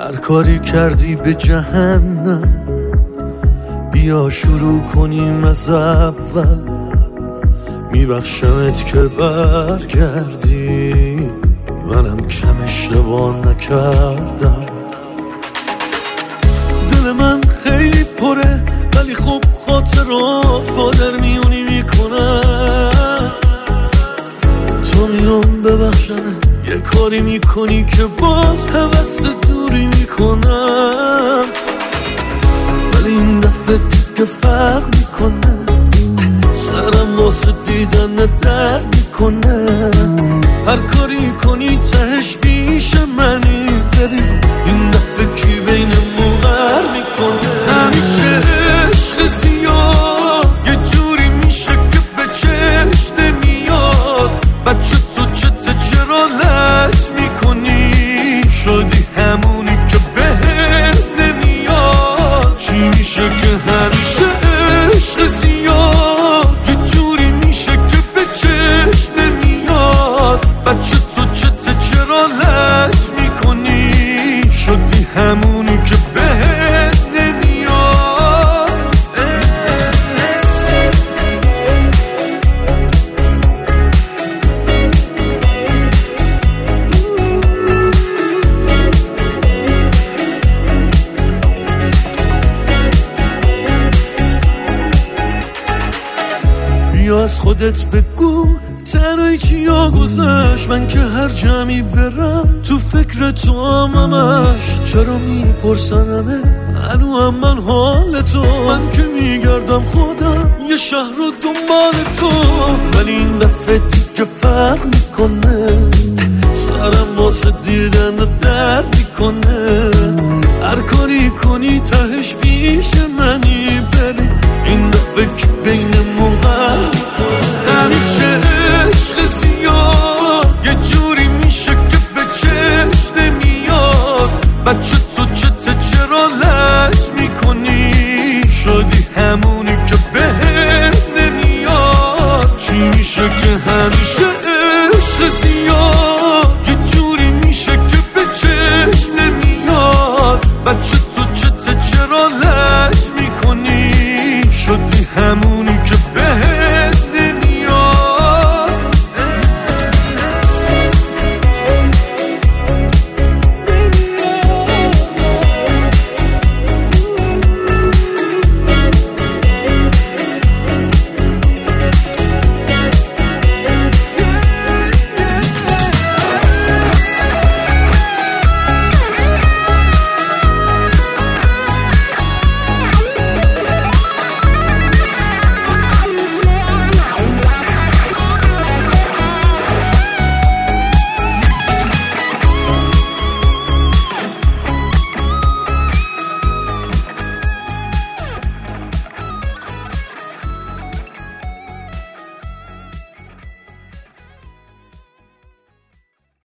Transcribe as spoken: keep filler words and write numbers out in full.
هر کاری کردی به جهنم، بیا شروع کنیم از اول. میبخشمت که برگردی، منم کم اشتباه نکردم. دل من خیلی پره ولی خب خاطرات با در میونی میکنن. تو میام ببخشنه یه کاری میکنی که باز هوس دوری میکنم، ولی این دفعه دیگه فرق میکنه. سرم واسه دیدن درد میکنه. هر کاری کنی تهش پیش منی، ببین این دفعه کی بین موقر میکنه. همیشه عشق زیاد یه جوری میشه که به چشم نمیاد. بچه تو چته چرا لج میکنی؟ شدی همونی که بهت نمیاد. چی میشه که همیشه عشق زیاد یه جوری میشه که به چشم نمیاد. بچه تو چته چرا لج میکنی؟ شدی همونی که بهت نمیاد. بیا از خودت بگو تنهایی چیا گذشت. من که هر جمعی برم تو فکر تو هم همش. چرا میپرسنمه هنو هم من حال تو؟ من که میگردم خودم یه شهر رو دنبال تو، ولی این دفعه دیگه فرق میکنه. سرم واسه دیدن درد میکنه. هر کاری کنی تهش پیش منی،